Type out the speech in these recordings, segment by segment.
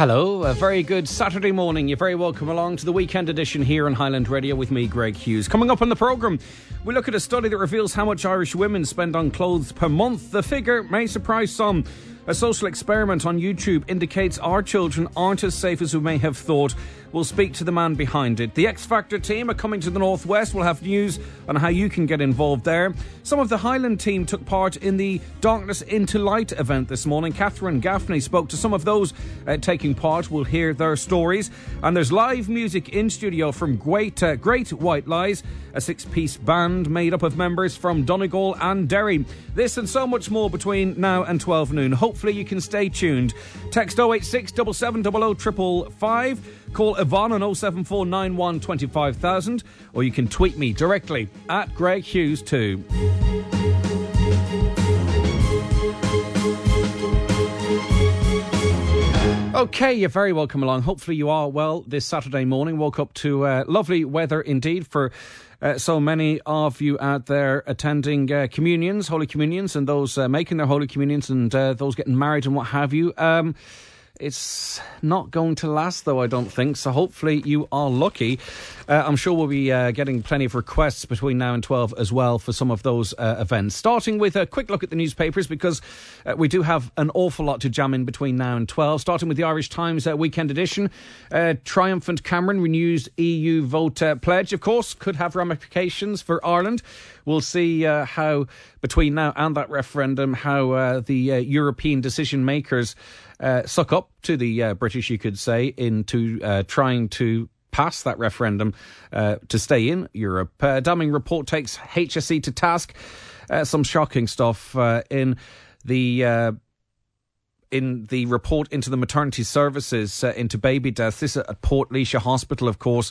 Hello, a very good Saturday morning. You're very welcome along to the weekend edition here on Highland Radio with me, Greg Hughes. Coming up on the programme, we look at a study that reveals how much Irish women spend on clothes per month. The figure may surprise some. A social experiment on YouTube indicates our children aren't as safe as we may have thought. We'll speak to the man behind it. The X Factor team are coming to the Northwest. We'll have news on how you can get involved there. Some of the Highland team took part in the Darkness into Light event this morning. Catherine Gaffney spoke to some of those taking part. We'll hear their stories. And there's live music in studio from Great White Lies, a six-piece band made up of members from Donegal and Derry. This and so much more between now and 12 noon. Hopefully you can stay tuned. Text 086 7700 555. Call Yvonne on 07491 25000, or you can tweet me directly at Greg Hughes 2. Okay, you're very welcome along. Hopefully you are well this Saturday morning. Woke up to lovely weather indeed for so many of you out there attending communions, Holy Communions, and those making their Holy Communions, and those getting married and what have you. It's not going to last, though, I don't think, so hopefully you are lucky. I'm sure we'll be getting plenty of requests between now and 12 as well for some of those events. Starting with a quick look at the newspapers, because we do have an awful lot to jam in between now and 12. Starting with the Irish Times weekend edition. Triumphant Cameron renews EU vote pledge, of course, could have ramifications for Ireland. We'll see how, between now and that referendum, how the European decision makers suck up to the British, you could say, into trying to pass that referendum to stay in Europe. Damning report takes HSE to task. Some shocking stuff in the report into the maternity services, into baby deaths. This is at Port Leisha Hospital, of course,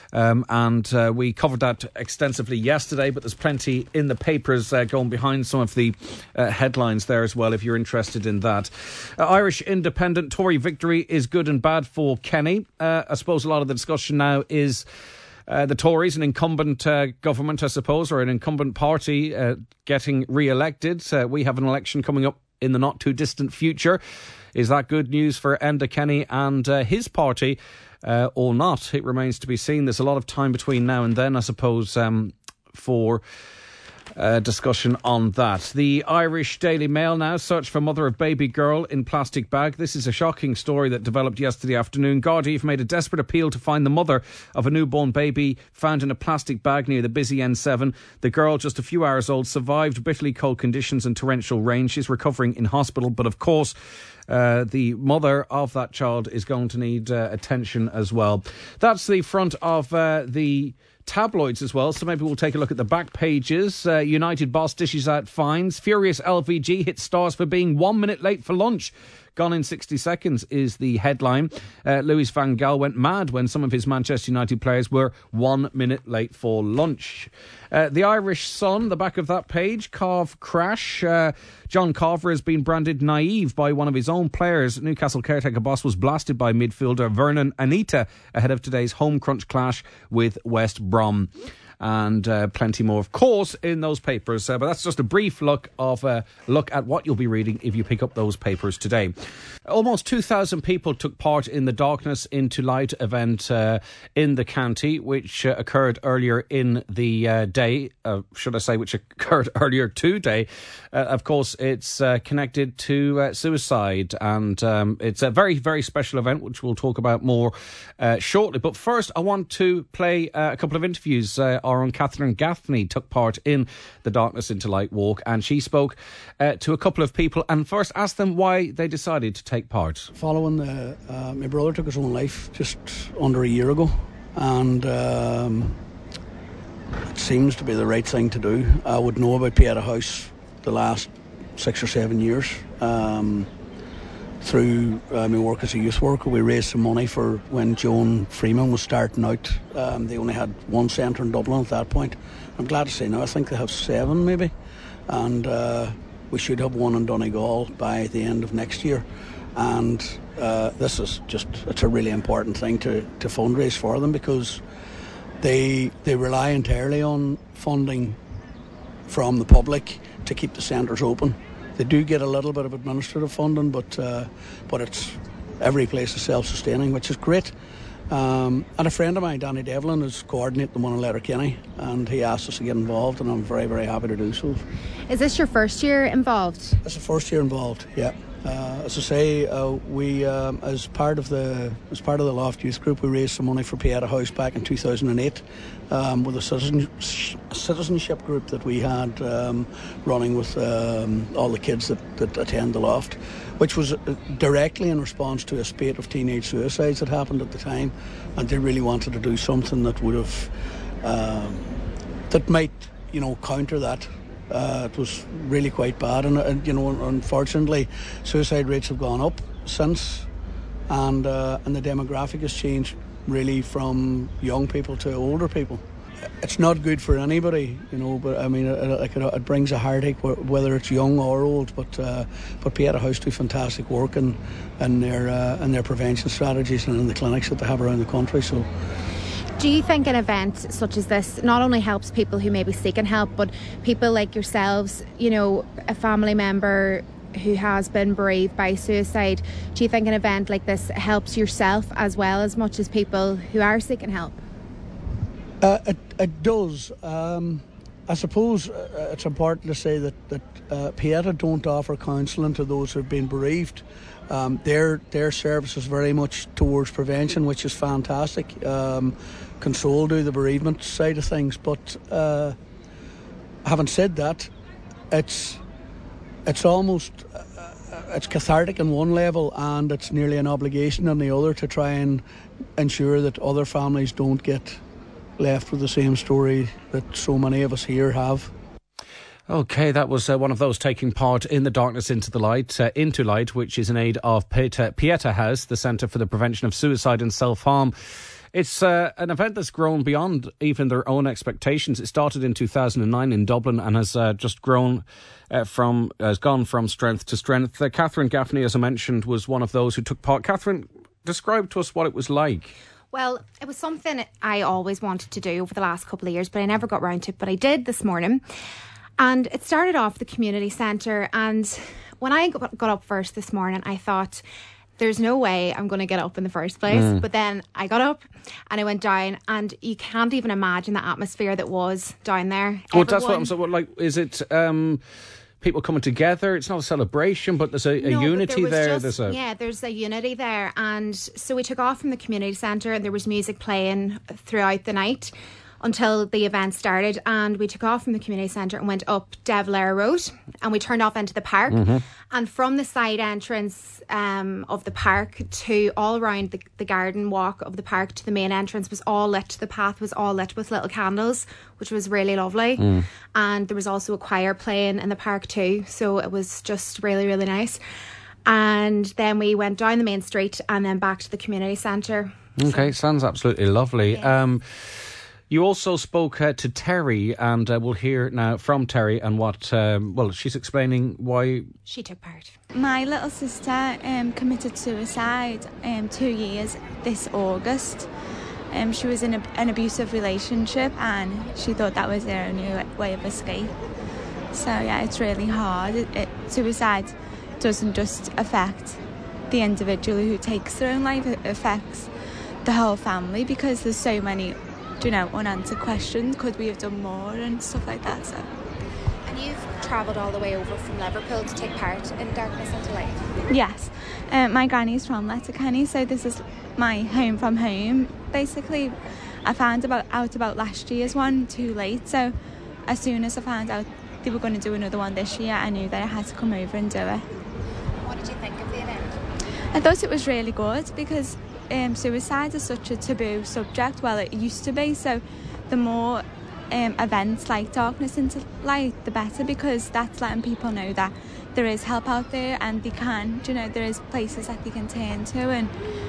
and we covered that extensively yesterday, but there's plenty in the papers going behind some of the headlines there as well, if you're interested in that. Irish Independent, Tory victory is good and bad for Kenny. I suppose a lot of the discussion now is the Tories, an incumbent government, I suppose, or an incumbent party getting re-elected. We have an election coming up in the not too distant future. Is that good news for Enda Kenny and his party or not? It remains to be seen. There's a lot of time between now and then, I suppose, for discussion on that. The Irish Daily Mail now, search for mother of baby girl in plastic bag. This is a shocking story that developed yesterday afternoon. Gardaí have made a desperate appeal to find the mother of a newborn baby found in a plastic bag near the busy N7. The girl, just a few hours old, survived bitterly cold conditions and torrential rain. She's recovering in hospital, but of course the mother of that child is going to need attention as well. That's the front of the tabloids as well, so maybe we'll take a look at the back pages. United boss dishes out fines. Furious LVG hits stars for being 1 minute late for lunch. Gone in 60 seconds is the headline. Louis van Gaal went mad when some of his Manchester United players were 1 minute late for lunch. The Irish Sun, the back of that page, Carve crash. John Carver has been branded naive by one of his own players. Newcastle caretaker boss was blasted by midfielder Vernon Anita ahead of today's home crunch clash with West Brom. And plenty more, of course, in those papers. But that's just a brief look at what you'll be reading if you pick up those papers today. Almost 2,000 people took part in the Darkness into Light event in the county, which occurred earlier in the day. Which occurred earlier today. Of course, it's connected to suicide. And it's a very, very special event, which we'll talk about more shortly. But first, I want to play a couple of interviews. Our own Catherine Gaffney took part in the Darkness into Light walk, and she spoke to a couple of people and first asked them why they decided to take part. Following my brother took his own life just under a year ago, and it seems to be the right thing to do. I would know about Pieta House the last 6 or 7 years. Through my work as a youth worker, we raised some money for when Joan Freeman was starting out. They only had one centre in Dublin at that point. I'm glad to say now I think they have 7 maybe, and we should have one in Donegal by the end of next year. And this is it's a really important thing to fundraise for them, because they rely entirely on funding from the public to keep the centres open. They do get a little bit of administrative funding, but it's every place is self-sustaining, which is great. And a friend of mine, Danny Devlin, is coordinating the one in Letterkenny, and he asked us to get involved, and I'm very, very happy to do so. Is this your first year involved? It's the first year involved, yeah. As I say, we as part of the Loft Youth Group, we raised some money for Pieta House back in 2008 with a citizenship group that we had running with all the kids that attend the Loft, which was directly in response to a spate of teenage suicides that happened at the time, and they really wanted to do something that would have that might counter that. It was really quite bad, and unfortunately, suicide rates have gone up since, and the demographic has changed really from young people to older people. It's not good for anybody, but I mean, it brings a heartache whether it's young or old. But Pieta House do fantastic work in their prevention strategies and in the clinics that they have around the country. So. Do you think an event such as this not only helps people who may be seeking help, but people like yourselves, a family member who has been bereaved by suicide, do you think an event like this helps yourself as well as much as people who are seeking help? It does. I suppose it's important to say that Pieta don't offer counselling to those who have been bereaved. Their service is very much towards prevention, which is fantastic. Console do the bereavement side of things, but having said that, it's almost it's cathartic on one level, and it's nearly an obligation on the other to try and ensure that other families don't get left with the same story that so many of us here have. OK, that was one of those taking part in the Darkness Into Light, which is in aid of Pieta House, the Centre for the Prevention of Suicide and Self-Harm. It's an event that's grown beyond even their own expectations. It started in 2009 in Dublin and has just grown has gone from strength to strength. Catherine Gaffney, as I mentioned, was one of those who took part. Catherine, describe to us what it was like. Well, it was something I always wanted to do over the last couple of years, but I never got round to it. But I did this morning. And it started off the community centre. And when I got up first this morning, I thought, there's no way I'm going to get up in the first place. But then I got up and I went down, and you can't even imagine the atmosphere that was down there. Well, that's what I'm saying. Like, is it people coming together? It's not a celebration, but there's a unity there. There's a unity there. And so we took off from the community centre, and there was music playing throughout the night until the event started, and we took off from the community centre and went up De Valera Road, and we turned off into the park. And from the side entrance of the park to all around the garden walk of the park to the main entrance was all lit. The path was all lit with little candles, which was really lovely. And there was also a choir playing in the park too, so it was just really, really nice. And then we went down the main street and then back to the community centre. Okay, sounds absolutely lovely. Yeah. You also spoke to Terry, and we'll hear now from Terry and what, she's explaining why she took part. My little sister committed suicide 2 years this August. She was in an abusive relationship, and she thought that was her only way of escape. So yeah, it's really hard. Suicide doesn't just affect the individual who takes their own life, it affects the whole family, because there's so many unanswered questions. Could we have done more and stuff like that? So. And you've travelled all the way over from Liverpool to take part in Darkness Into Light? Yes. My granny's from Letterkenny, so this is my home from home. Basically, I found out about last year's one too late, so as soon as I found out they were going to do another one this year, I knew that I had to come over and do it. What did you think of the event? I thought it was really good, because suicide is such a taboo subject. Well, it used to be, so the more events like Darkness Into Light, the better, because that's letting people know that there is help out there, and they can, there is places that they can turn to, and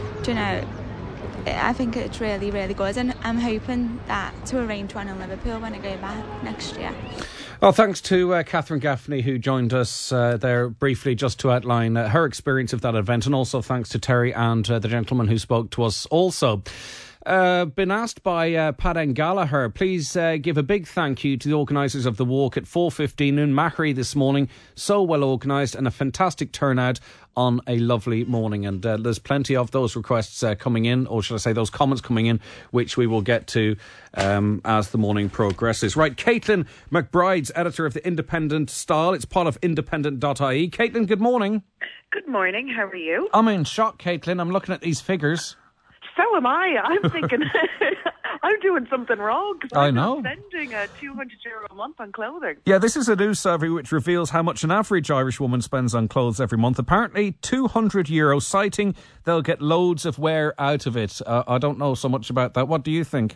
I think it's really, really good, and I'm hoping to arrange one in Liverpool when I go back next year. Well, thanks to Catherine Gaffney, who joined us there briefly just to outline her experience of that event, and also thanks to Terry and the gentleman who spoke to us also. Been asked by Padden Gallagher, please give a big thank you to the organisers of the walk at 4:15 in Machrie this morning. So well organised and a fantastic turnout on a lovely morning. And there's plenty of those requests coming in, or should I say those comments coming in, which we will get to as the morning progresses. Right, Caitlin McBride's editor of the Independent Style. It's part of independent.ie. Caitlin, good morning. Good morning. How are you? I'm in shock, Caitlin. I'm looking at these figures. So am I. I'm thinking I'm doing something wrong. I know. I'm spending €200 a month on clothing. Yeah, this is a new survey which reveals how much an average Irish woman spends on clothes every month. Apparently, €200, citing they'll get loads of wear out of it. I don't know so much about that. What do you think?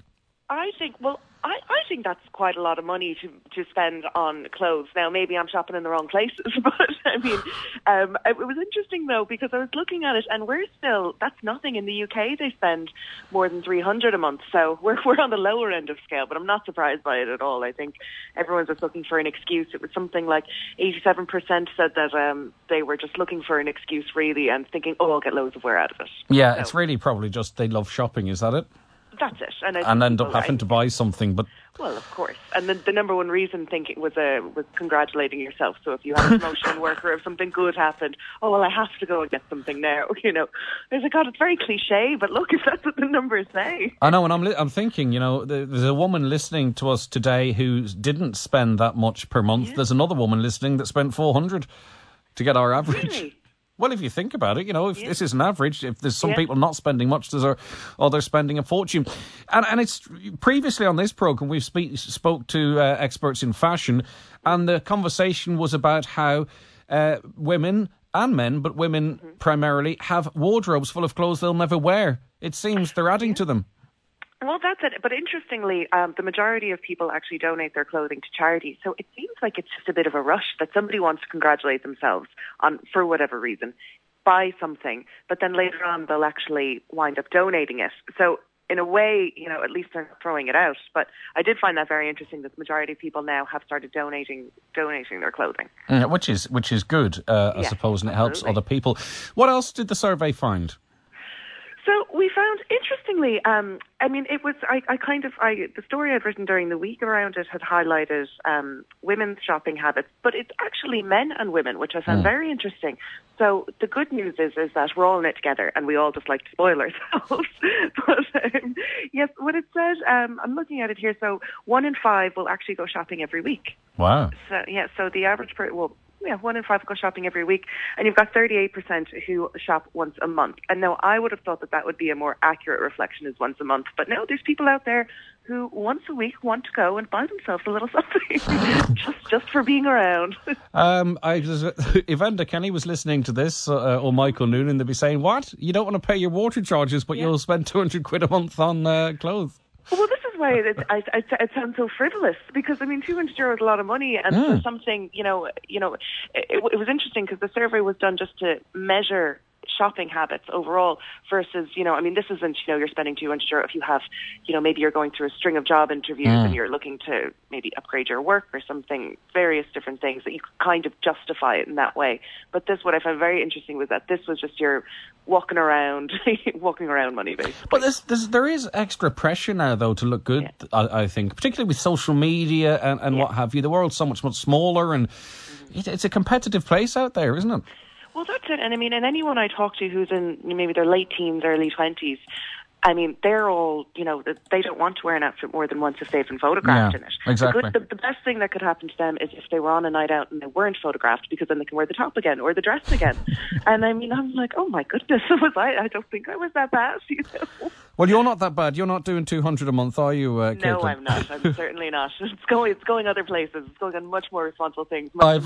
I think that's quite a lot of money to spend on clothes. Now, maybe I'm shopping in the wrong places, but I mean, it was interesting though, because I was looking at it and that's nothing. In the UK, they spend more than 300 a month. So we're on the lower end of scale, but I'm not surprised by it at all. I think everyone's just looking for an excuse. It was something like 87% said that they were just looking for an excuse really and thinking, I'll get loads of wear out of it. Yeah, so, it's really probably just they love shopping, is that it? That's it. And end up having to buy something, but... Well, of course. And the number one reason thinking was congratulating yourself. So if you had a promotion in work or if something good happened, I have to go and get something now. There's God, it's very cliche, but look, if that's what the numbers say. I know, and I'm thinking, there's a woman listening to us today who didn't spend that much per month. Yeah. There's another woman listening that spent 400 to get our average. Really? Well, if you think about it, if this is an average, if there's some people not spending much, they're spending a fortune. And it's previously on this programme, we've spoke to experts in fashion, and the conversation was about how women and men, but women primarily, have wardrobes full of clothes they'll never wear. It seems they're adding to them. Well, that's it. But interestingly, the majority of people actually donate their clothing to charity. So it seems like it's just a bit of a rush that somebody wants to congratulate themselves on, for whatever reason, buy something, but then later on they'll actually wind up donating it. So in a way, at least they're not throwing it out. But I did find that very interesting that the majority of people now have started donating their clothing. Which is good, I suppose, and it helps other people. What else did the survey find? So we found, interestingly, it was, the story I'd written during the week around it had highlighted women's shopping habits, but it's actually men and women, which I found very interesting. So the good news is that we're all in it together and we all just like to spoil ourselves. But yes, what it says, I'm looking at it here, so 1 in 5 will actually go shopping every week. Wow. So the average 1 in 5 go shopping every week, and you've got 38% who shop once a month. And now I would have thought that would be a more accurate reflection as once a month, but no, there's people out there who once a week want to go and buy themselves a little something just for being around. If Enda Kenny was listening to this, or Michael Noonan, they'd be saying, what? You don't want to pay your water charges, but you'll spend £200 a month on clothes. Well, this is why it sounds so frivolous, because, €200 is a lot of money, and for something, it was interesting because the survey was done just to measure shopping habits overall versus, this isn't, you're spending €200 if you have, maybe you're going through a string of job interviews and you're looking to maybe upgrade your work or something, various different things that you kind of justify it in that way. But what I found very interesting was that this was just your walking around money, basically. But there is extra pressure now, though, to look good, I think, particularly with social media and what have you. The world's so much smaller, and it's a competitive place out there, isn't it? Well, that's it. And and anyone I talk to who's in maybe their late teens, early 20s, they're all, they don't want to wear an outfit more than once if they've been photographed in it. Exactly. The best thing that could happen to them is if they were on a night out and they weren't photographed, because then they can wear the top again or the dress again. And I'm like, oh my goodness, I don't think I was that bad, Well, you're not that bad. You're not doing $200 a month, are you, Caitlin? No, I'm not. I'm certainly not. It's going other places. It's going on much more responsible things. I've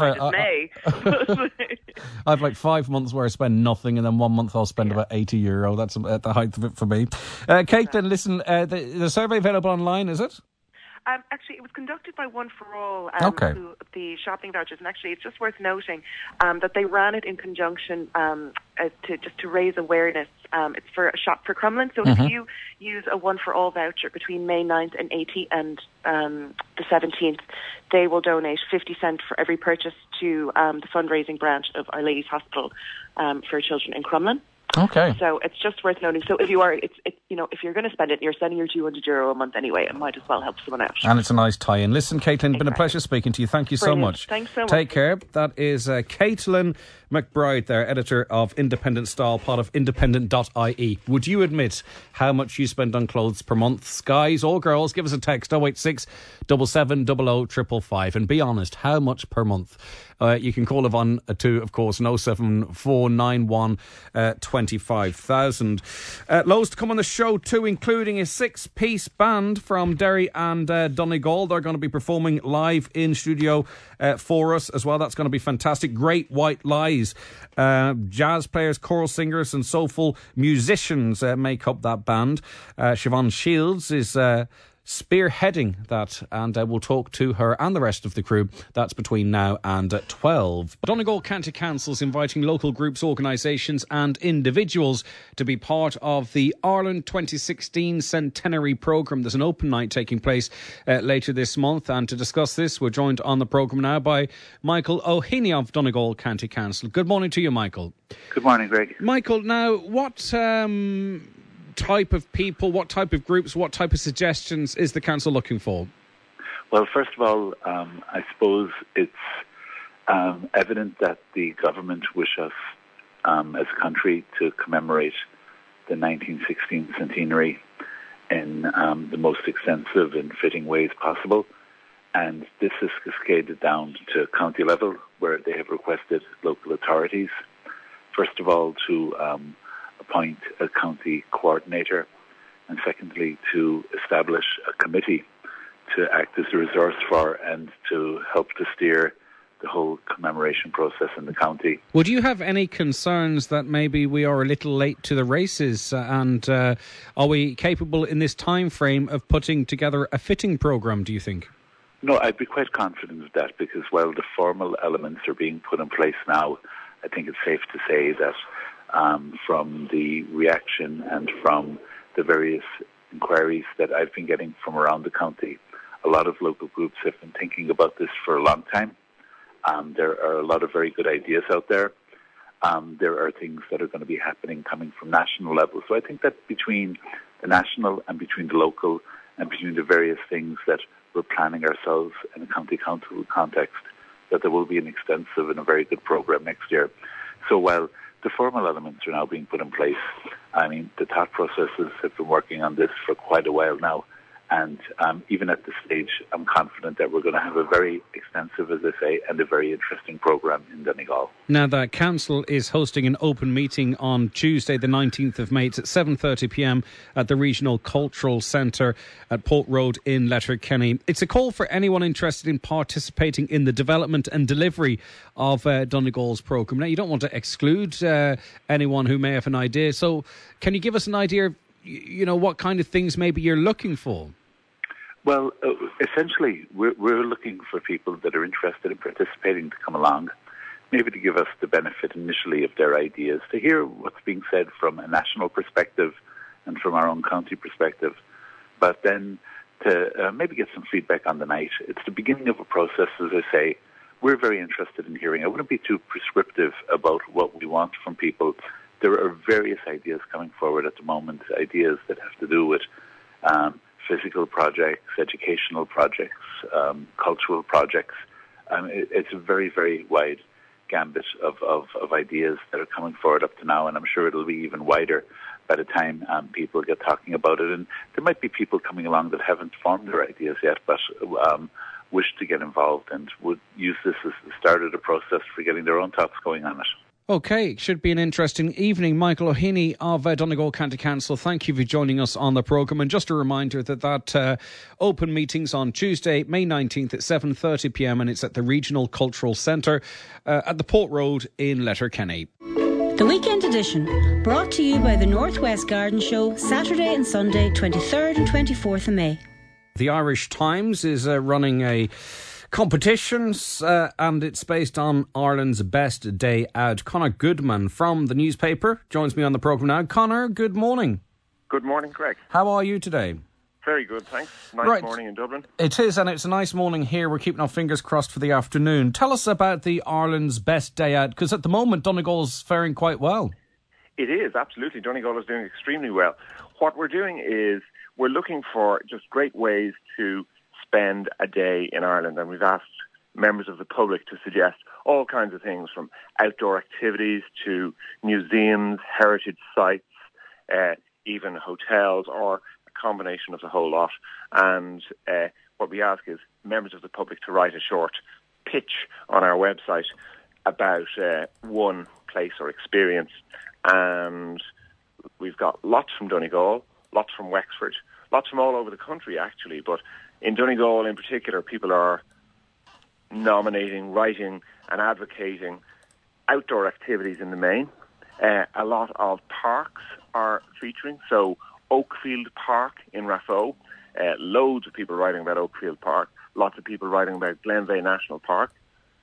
like 5 months where I spend nothing, and then 1 month I'll spend about €80. That's at the height of it for me. Caitlin, listen, the survey available online, is it? Actually, it was conducted by One for All, who, the shopping vouchers, and actually it's just worth noting that they ran it in conjunction to raise awareness. It's for a Shop for Crumlin, so if you use a One for All voucher between May 9th and 18th and the 17th, they will donate 50 cents for every purchase to the fundraising branch of Our Lady's Hospital for children in Crumlin. Okay. So it's just worth noting. So if you're going to spend it, you're spending your €200 a month anyway. It might as well help someone out. And it's a nice tie-in. Listen, Caitlin, been a pleasure speaking to you. Thank you so much. Thanks so much. Take care. That is Caitlin McBride there, editor of Independent Style, part of independent.ie. Would you admit how much you spend on clothes per month? Guys or girls, give us a text 086 77 00 555 and be honest, how much per month? You can call Yvonne to, of course, 07491 25,000. Loads to come on the show too, including a 6-piece band from Derry and Donegal. They're going to be performing live in studio for us as well. That's going to be fantastic. Great White Lies. Jazz players, choral singers and soulful musicians make up that band. Siobhan Shields is spearheading that, and we'll talk to her and the rest of the crew. That's between now and 12. Donegal County Council's inviting local groups, organisations and individuals to be part of the Ireland 2016 Centenary Programme. There's an open night taking place later this month, and to discuss this, we're joined on the programme now by Michael O'Heaney of Donegal County Council. Good morning to you, Michael. Good morning, Greg. Michael, now, what type of people, what type of groups, what type of suggestions is the council looking for? Well, first of all, I suppose it's evident that the government wish us as a country to commemorate the 1916 centenary in the most extensive and fitting ways possible. And this is cascaded down to county level, where they have requested local authorities, first of all, to appoint a county coordinator, and secondly, to establish a committee to act as a resource for and to help to steer the whole commemoration process in the county. Would you have any concerns that maybe we are a little late to the races, and are we capable in this time frame of putting together a fitting programme, do you think? No, I'd be quite confident of that, because while the formal elements are being put in place now, I think it's safe to say that from the reaction and from the various inquiries that I've been getting from around the county, a lot of local groups have been thinking about this for a long time. There are a lot of very good ideas out there. There are things that are going to be happening coming from national level. So I think that between the national and between the local and between the various things that we're planning ourselves in a county council context, that there will be an extensive and a very good programme next year. So while the formal elements are now being put in place, I mean, the thought processes have been working on this for quite a while now. And even at this stage, I'm confident that we're going to have a very extensive, as I say, and a very interesting programme in Donegal. Now, the council is hosting an open meeting on Tuesday, the 19th of May. It's at 7:30pm at the Regional Cultural Centre at Port Road in Letterkenny. It's a call for anyone interested in participating in the development and delivery of Donegal's programme. Now, you don't want to exclude anyone who may have an idea. So can you give us an idea of, what kind of things maybe you're looking for? Well, essentially, we're looking for people that are interested in participating to come along, maybe to give us the benefit initially of their ideas, to hear what's being said from a national perspective and from our own county perspective, but then to maybe get some feedback on the night. It's the beginning of a process, as I say. We're very interested in hearing. I wouldn't be too prescriptive about what we want from people. There are various ideas coming forward at the moment, ideas that have to do with physical projects, educational projects, cultural projects. It's a very, very wide gambit of ideas that are coming forward up to now, and I'm sure it'll be even wider by the time people get talking about it. And there might be people coming along that haven't formed their ideas yet, but wish to get involved and would use this as the start of the process for getting their own thoughts going on it. OK, should be an interesting evening. Michael O'Heaney of Donegal County Council, thank you for joining us on the programme. And just a reminder that open meeting's on Tuesday, May 19th at 7:30pm, and it's at the Regional Cultural Centre at the Port Road in Letterkenny. The Weekend Edition, brought to you by the Northwest Garden Show, Saturday and Sunday, 23rd and 24th of May. The Irish Times is running a competitions, and it's based on Ireland's Best Day Out. Conor Goodman from the newspaper joins me on the programme now. Conor, good morning. Good morning, Greg. How are you today? Very good, thanks. Nice morning in Dublin. It is, and it's a nice morning here. We're keeping our fingers crossed for the afternoon. Tell us about the Ireland's Best Day Out, because at the moment Donegal's faring quite well. It is, absolutely. Donegal is doing extremely well. What we're doing is we're looking for just great ways to spend a day in Ireland, and we've asked members of the public to suggest all kinds of things, from outdoor activities to museums, heritage sites, even hotels, or a combination of the whole lot. And what we ask is members of the public to write a short pitch on our website about one place or experience. And we've got lots from Donegal, lots from Wexford, lots from all over the country, actually. But in Donegal in particular, people are nominating, writing and advocating outdoor activities in the main. A lot of parks are featuring. So Oakfield Park in Raphoe, loads of people writing about Oakfield Park, lots of people writing about Glenveigh National Park.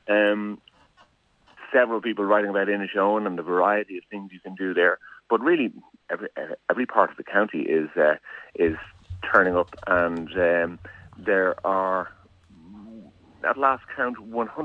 Several people writing about Inishowen and the variety of things you can do there. But really, every part of the county is turning up, and there are, at last count,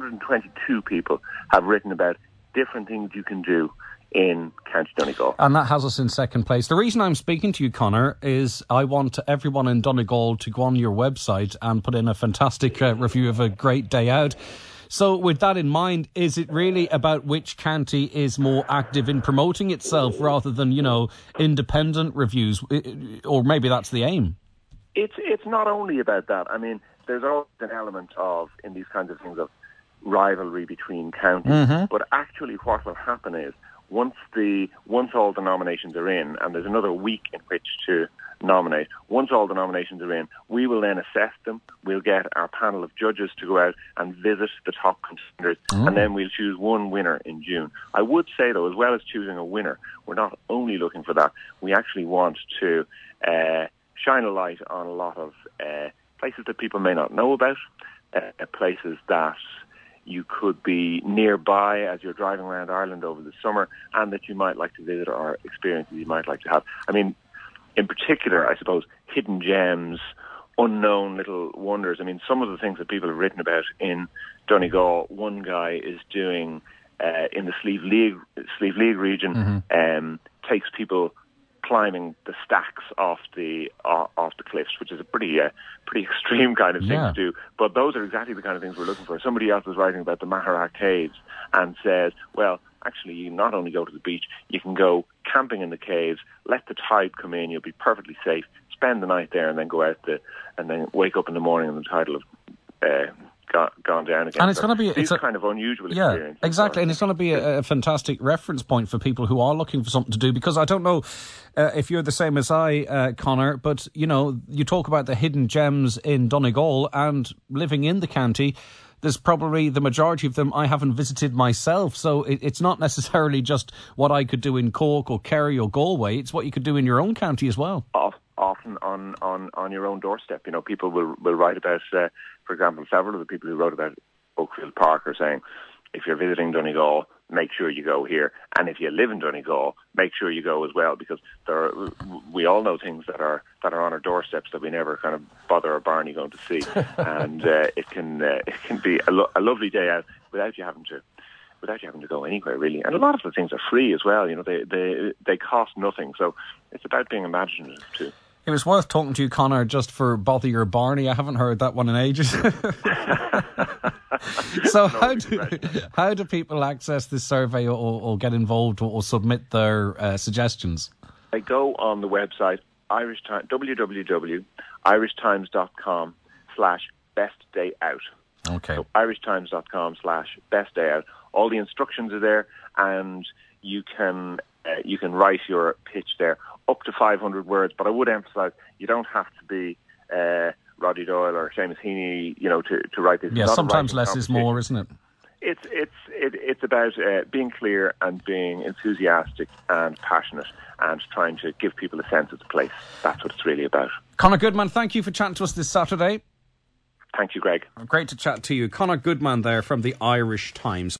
122 people have written about different things you can do in County Donegal. And that has us in second place. The reason I'm speaking to you, Conor, is I want everyone in Donegal to go on your website and put in a fantastic review of a great day out. So with that in mind, is it really about which county is more active in promoting itself rather than, independent reviews? Or maybe that's the aim. It's not only about that. I mean, there's always an element of, in these kinds of things, of rivalry between counties. Mm-hmm. But actually what will happen is, once all the nominations are in, and there's another week in which to nominate, once all the nominations are in, we will then assess them. We'll get our panel of judges to go out and visit the top contenders, and then we'll choose one winner in June. I would say, though, as well as choosing a winner, we're not only looking for that. We actually want to shine a light on a lot of places that people may not know about, places that you could be nearby as you're driving around Ireland over the summer, and that you might like to visit, or experiences you might like to have. I mean, in particular, I suppose, hidden gems, unknown little wonders. I mean, some of the things that people have written about in Donegal, one guy is doing in the Slieve League region, takes people climbing the stacks off the cliffs, which is a pretty extreme kind of thing to do. But those are exactly the kind of things we're looking for. Somebody else was writing about the Maghera Caves and says, well, actually, you not only go to the beach, you can go camping in the caves, let the tide come in, you'll be perfectly safe, spend the night there, and then go out and then wake up in the morning and the tide will have gone down again. And it's going to be a kind of unusual experience. Yeah, exactly. And it's going to be a fantastic reference point for people who are looking for something to do, because I don't know if you're the same as I, Conor, but, you talk about the hidden gems in Donegal, and living in the county, there's probably the majority of them I haven't visited myself. So it's not necessarily just what I could do in Cork or Kerry or Galway. It's what you could do in your own county as well. Often on your own doorstep. People will write about, for example, several of the people who wrote about Oakfield Park are saying, if you're visiting Donegal, make sure you go here. And if you live in Donegal, make sure you go as well, because we all know things that are on our doorsteps that we never kind of bother our Barney going to see. And it can be a lovely day out without you having to go anywhere, really. And a lot of the things are free as well. They cost nothing. So it's about being imaginative too. It was worth talking to you, Conor, just for Bother Your Barney. I haven't heard that one in ages. So how do people access this survey or get involved or submit their suggestions? They go on the website, irishtimes.com/bestdayout. Okay. So irishtimes.com/bestdayout. All the instructions are there, and you can write your pitch there, up to 500 words. But I would emphasise, you don't have to be Roddy Doyle or Seamus Heaney, to write this. Yeah, sometimes less is more, isn't it? It's about being clear and being enthusiastic and passionate and trying to give people a sense of the place. That's what it's really about. Conor Goodman, thank you for chatting to us this Saturday. Thank you, Greg. Great to chat to you. Conor Goodman there from the Irish Times.